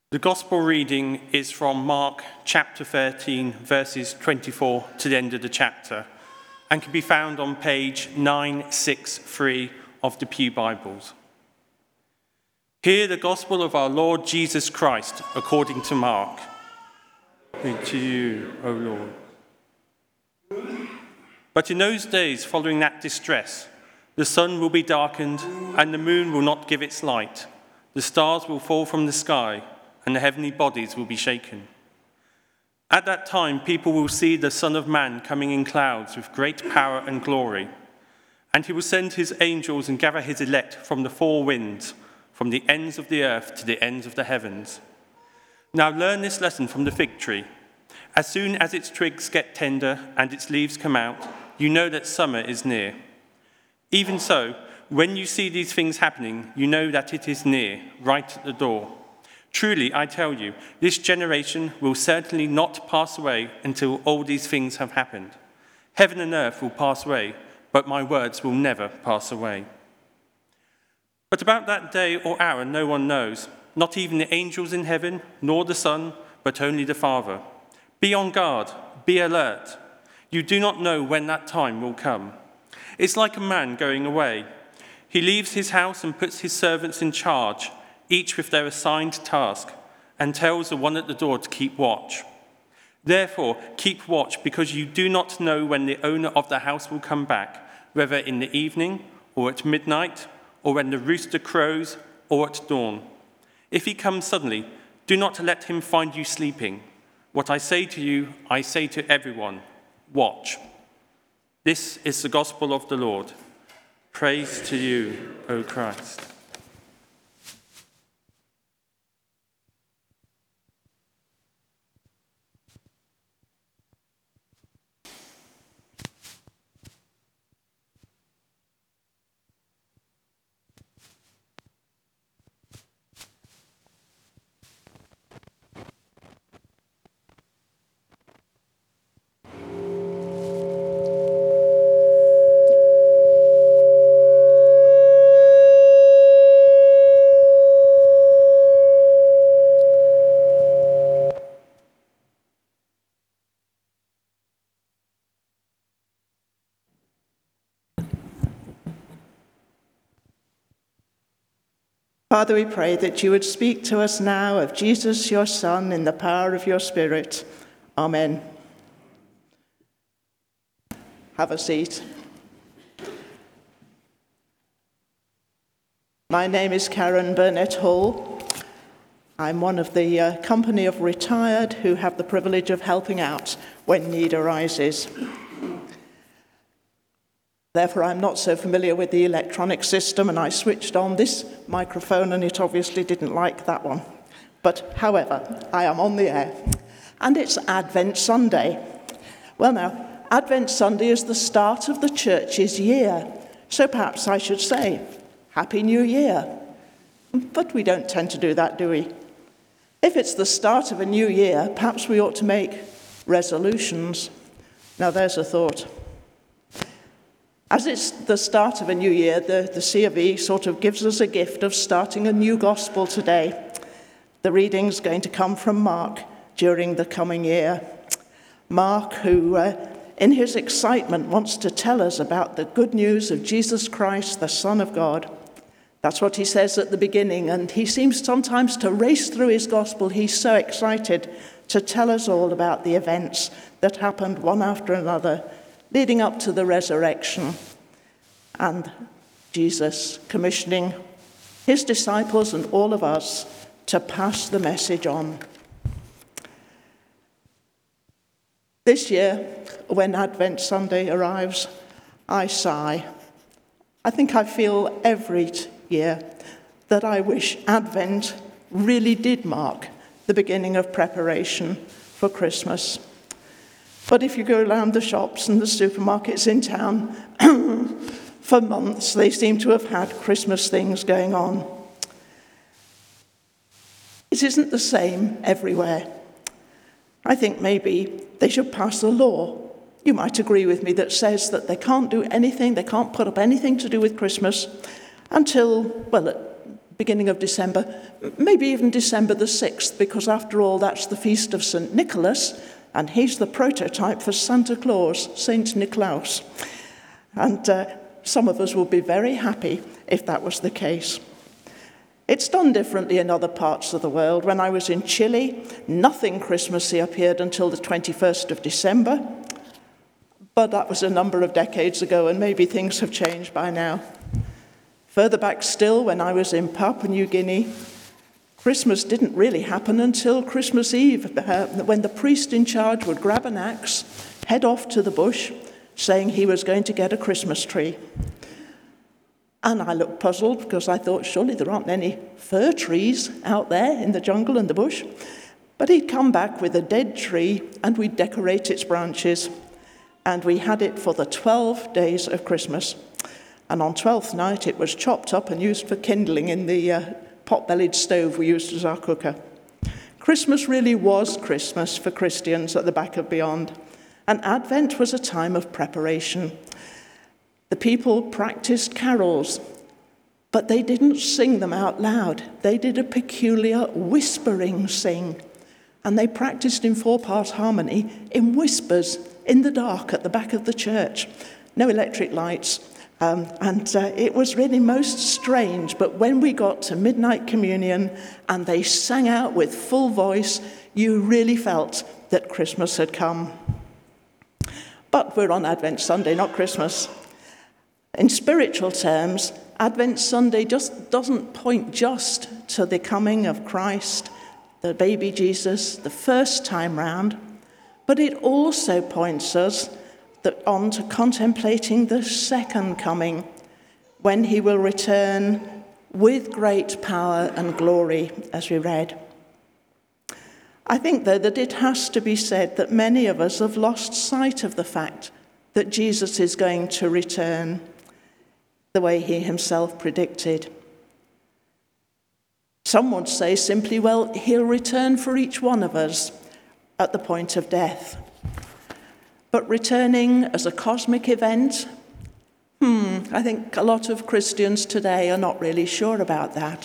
The Gospel reading is from Mark chapter 13, verses 24 to the end of the chapter, and can be found on page 963 of the Pew Bibles. Hear the Gospel of our Lord Jesus Christ according to Mark. Glory to you, O Lord. But in those days following that distress, the sun will be darkened and the moon will not give its light. The stars will fall from the sky and the heavenly bodies will be shaken. At that time, people will see the Son of Man coming in clouds with great power and glory. And he will send his angels and gather his elect from the four winds, from the ends of the earth to the ends of the heavens. Now learn this lesson from the fig tree. As soon as its twigs get tender and its leaves come out, you know that summer is near. Even so, when you see these things happening, you know that it is near, right at the door. Truly, I tell you, this generation will certainly not pass away until all these things have happened. Heaven and earth will pass away, but my words will never pass away. But about that day or hour no one knows, not even the angels in heaven, nor the Son, but only the Father. Be on guard, be alert. You do not know when that time will come. It's like a man going away. He leaves his house and puts his servants in charge, each with their assigned task, and tells the one at the door to keep watch. Therefore, keep watch, because you do not know when the owner of the house will come back, whether in the evening, or at midnight, or when the rooster crows, or at dawn. If he comes suddenly, do not let him find you sleeping. What I say to you, I say to everyone, watch. This is the gospel of the Lord. Praise to you, O Christ. Father, we pray that you would speak to us now of Jesus, your Son, in the power of your Spirit. Amen. Have a seat. My name is Karen Burnett Hall. I'm one of the company of retired who have the privilege of helping out when need arises. Therefore, I'm not so familiar with the electronic system, and I switched on this microphone, and it obviously didn't like that one. But, however, I am on the air, and it's Advent Sunday. Well, now, Advent Sunday is the start of the church's year, so perhaps I should say, Happy New Year. But we don't tend to do that, do we? If it's the start of a new year, perhaps we ought to make resolutions. Now, there's a thought. As it's the start of a new year, the C of E sort of gives us a gift of starting a new gospel today. The reading's going to come from Mark during the coming year. Mark, who in his excitement wants to tell us about the good news of Jesus Christ, the Son of God. That's what he says at the beginning, and he seems sometimes to race through his gospel. He's so excited to tell us all about the events that happened one after another, leading up to the resurrection and Jesus commissioning his disciples and all of us to pass the message on. This year, when Advent Sunday arrives, I sigh. I think I feel every year that I wish Advent really did mark the beginning of preparation for Christmas. But if you go around the shops and the supermarkets in town, for months they seem to have had Christmas things going on. It isn't the same everywhere. I think maybe they should pass a law, you might agree with me, that says that they can't do anything, they can't put up anything to do with Christmas until, well, beginning of December, maybe even December the 6th, because after all, that's the feast of St. Nicholas, and he's the prototype for Santa Claus, St. Nicolaus. And some of us would be very happy if that was the case. It's done differently in other parts of the world. When I was in Chile, nothing Christmassy appeared until the 21st of December, but that was a number of decades ago, and maybe things have changed by now. Further back still, when I was in Papua New Guinea, Christmas didn't really happen until Christmas Eve, when the priest in charge would grab an axe, head off to the bush, saying he was going to get a Christmas tree. And I looked puzzled, because I thought, surely there aren't any fir trees out there in the jungle and the bush. But he'd come back with a dead tree, and we'd decorate its branches. And we had it for the 12 days of Christmas. And on 12th night, it was chopped up and used for kindling in the pot-bellied stove we used as our cooker. Christmas really was Christmas for Christians at the back of Beyond. And Advent was a time of preparation. The people practiced carols, but they didn't sing them out loud. They did a peculiar whispering sing. And they practiced in 4-part harmony in whispers in the dark at the back of the church. No electric lights. It was really most strange, but when we got to midnight communion and they sang out with full voice, you really felt that Christmas had come. But we're on Advent Sunday, not Christmas. In spiritual terms, Advent Sunday just doesn't point just to the coming of Christ, the baby Jesus, the first time round, but it also points us on to contemplating the second coming, when he will return with great power and glory, as we read. I think, though, that it has to be said that many of us have lost sight of the fact that Jesus is going to return the way he himself predicted. Some would say simply, well, he'll return for each one of us at the point of death. But returning as a cosmic event, I think a lot of Christians today are not really sure about that.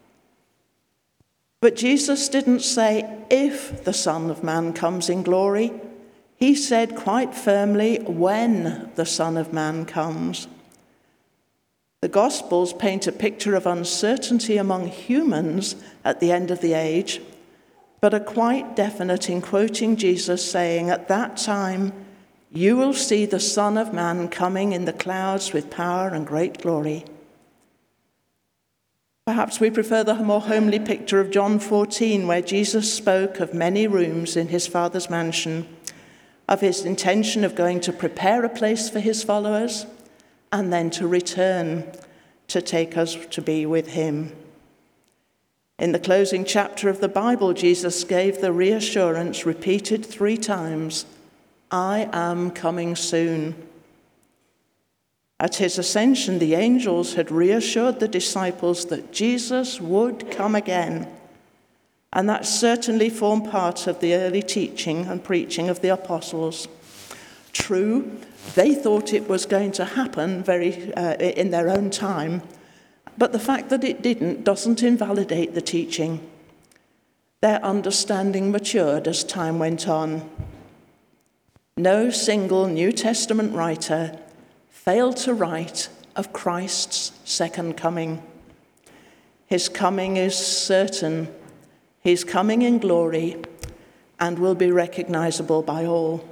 But Jesus didn't say, if the Son of Man comes in glory. He said quite firmly, when the Son of Man comes. The Gospels paint a picture of uncertainty among humans at the end of the age, but are quite definite in quoting Jesus saying, at that time, you will see the Son of Man coming in the clouds with power and great glory. Perhaps we prefer the more homely picture of John 14, where Jesus spoke of many rooms in his Father's mansion, of his intention of going to prepare a place for his followers, and then to return to take us to be with him. In the closing chapter of the Bible, Jesus gave the reassurance repeated 3 times, I am coming soon. At his ascension, the angels had reassured the disciples that Jesus would come again. And that certainly formed part of the early teaching and preaching of the apostles. True, they thought it was going to happen in their own time, but the fact that it didn't doesn't invalidate the teaching. Their understanding matured as time went on. No single New Testament writer failed to write of Christ's second coming. His coming is certain. He's coming in glory and will be recognizable by all.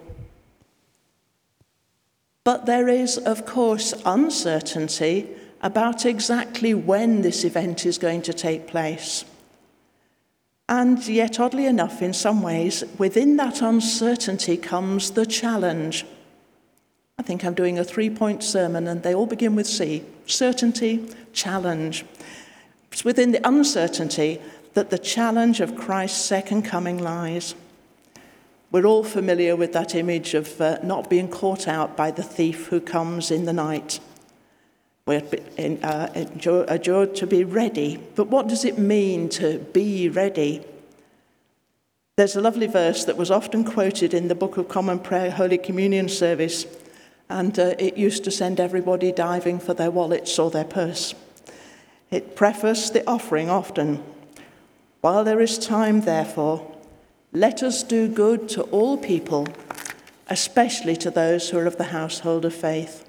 But there is, of course, uncertainty about exactly when this event is going to take place. And yet, oddly enough, in some ways, within that uncertainty comes the challenge. I think I'm doing a 3-point sermon, and they all begin with C. Certainty, challenge. It's within the uncertainty that the challenge of Christ's second coming lies. We're all familiar with that image of not being caught out by the thief who comes in the night. We're adjured to be ready. But what does it mean to be ready? There's a lovely verse that was often quoted in the Book of Common Prayer Holy Communion service, and it used to send everybody diving for their wallets or their purse. It prefaced the offering often. While there is time, therefore, let us do good to all people, especially to those who are of the household of faith.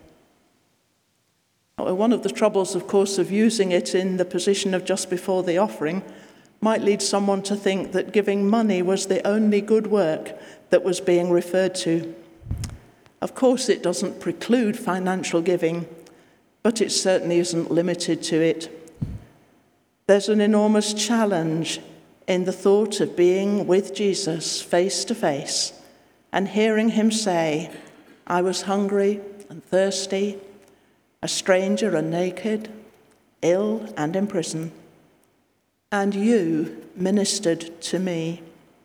One of the troubles, of course, of using it in the position of just before the offering might lead someone to think that giving money was the only good work that was being referred to. Of course, it doesn't preclude financial giving, but it certainly isn't limited to it. There's an enormous challenge in the thought of being with Jesus face to face and hearing him say, I was hungry and thirsty, a stranger and naked, ill and in prison, and you ministered to me.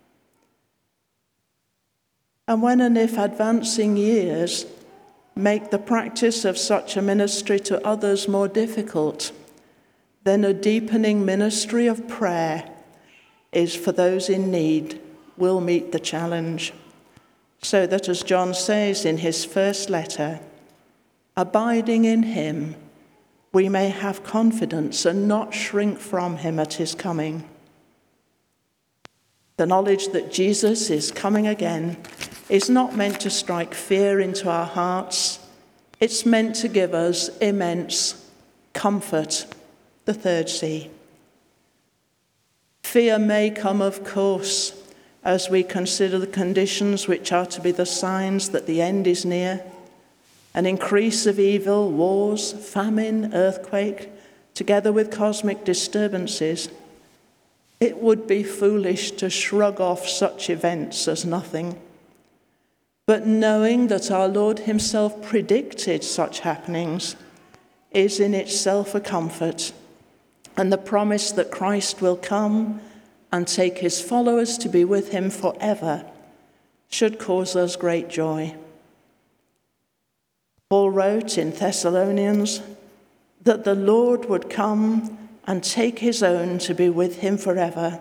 And when and if advancing years make the practice of such a ministry to others more difficult, then a deepening ministry of prayer is for those in need will meet the challenge, so that, as John says in his first letter, abiding in him, we may have confidence and not shrink from him at his coming. The knowledge that Jesus is coming again is not meant to strike fear into our hearts. It's meant to give us immense comfort, the third C. Fear may come, of course, as we consider the conditions which are to be the signs that the end is near. An increase of evil, wars, famine, earthquake, together with cosmic disturbances. It would be foolish to shrug off such events as nothing. But knowing that our Lord himself predicted such happenings is in itself a comfort, and the promise that Christ will come and take his followers to be with him forever should cause us great joy. Paul wrote in Thessalonians that the Lord would come and take his own to be with him forever.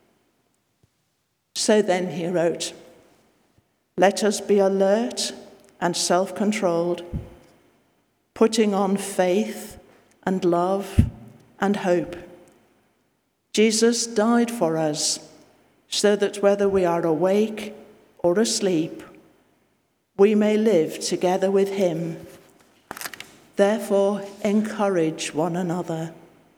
So then, he wrote, let us be alert and self-controlled, putting on faith and love and hope. Jesus died for us so that whether we are awake or asleep, we may live together with him. Therefore, encourage one another.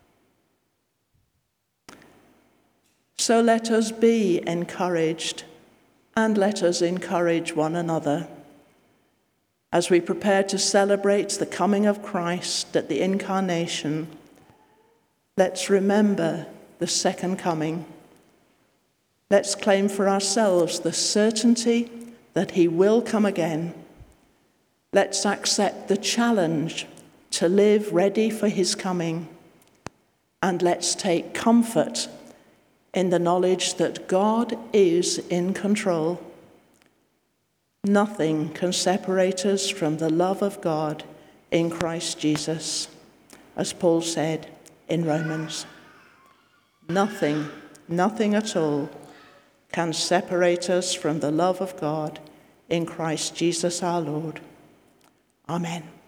So let us be encouraged, and let us encourage one another. As we prepare to celebrate the coming of Christ at the Incarnation, let's remember the second coming. Let's claim for ourselves the certainty that he will come again. Let's accept the challenge to live ready for his coming. And let's take comfort in the knowledge that God is in control. Nothing can separate us from the love of God in Christ Jesus, as Paul said in Romans. Nothing at all can separate us from the love of God in Christ Jesus our Lord. Amen.